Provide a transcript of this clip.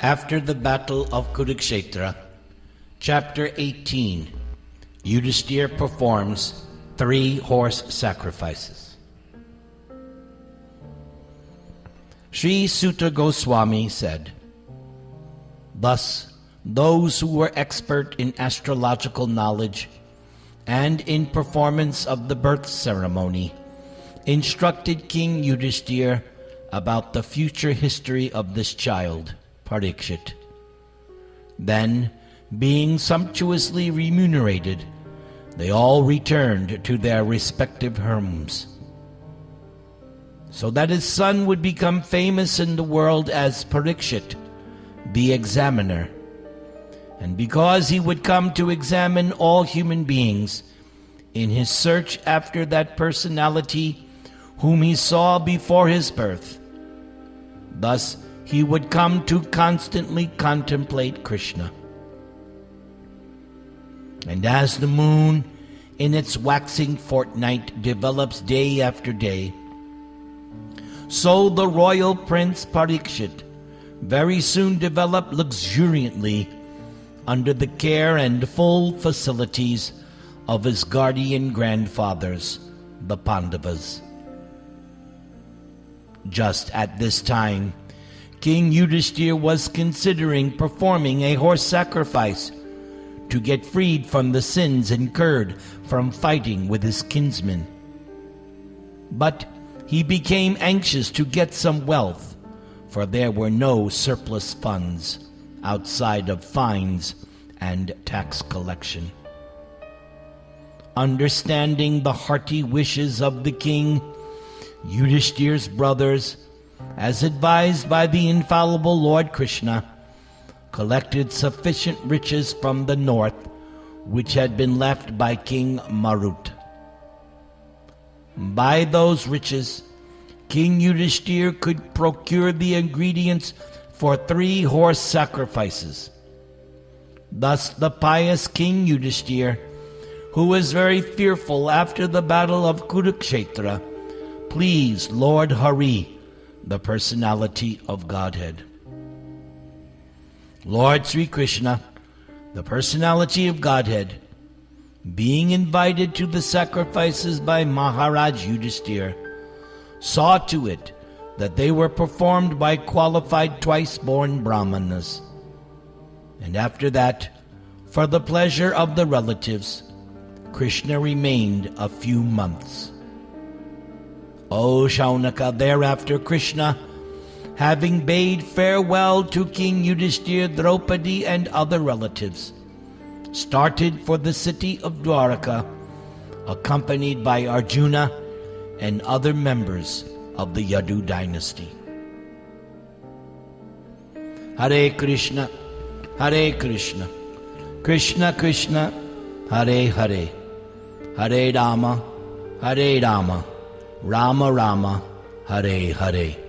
After the battle of Kurukshetra, chapter 18, Yudhisthira performs 3 horse sacrifices. Sri Suta Goswami said, "Thus, those who were expert in astrological knowledge and in performance of the birth ceremony instructed King Yudhisthira about the future history of this child, Parikshit. Then, being sumptuously remunerated, they all returned to their respective homes, so that his son would become famous in the world as Parikshit, the examiner, and because he would come to examine all human beings in his search after that personality whom he saw before his birth. Thus he would come to constantly contemplate Krishna. And as the moon in its waxing fortnight develops day after day, so the royal prince Parikshit very soon developed luxuriantly under the care and full facilities of his guardian grandfathers, the Pandavas. Just at this time, King Yudhisthira was considering performing a horse sacrifice to get freed from the sins incurred from fighting with his kinsmen. But he became anxious to get some wealth, for there were no surplus funds outside of fines and tax collection. Understanding the hearty wishes of the king, Yudhishthira's brothers, as advised by the infallible Lord Krishna, collected sufficient riches from the north which had been left by King Marut. By those riches, King Yudhisthira could procure the ingredients for 3 horse sacrifices. Thus the pious King Yudhisthira, who was very fearful after the battle of Kurukshetra, pleased Lord Hari, the personality of Godhead. Lord Sri Krishna, the personality of Godhead, being invited to the sacrifices by Maharaj Yudhisthira, saw to it that they were performed by qualified twice-born Brahmanas. And after that, for the pleasure of the relatives, Krishna remained a few months. O Shaunaka, thereafter Krishna, having bade farewell to King Yudhisthira, Draupadi, and other relatives, started for the city of Dwaraka, accompanied by Arjuna and other members of the Yadu dynasty. Hare Krishna, Krishna Krishna, Hare Hare, Hare Rama, Rama Rama, Hare Hare.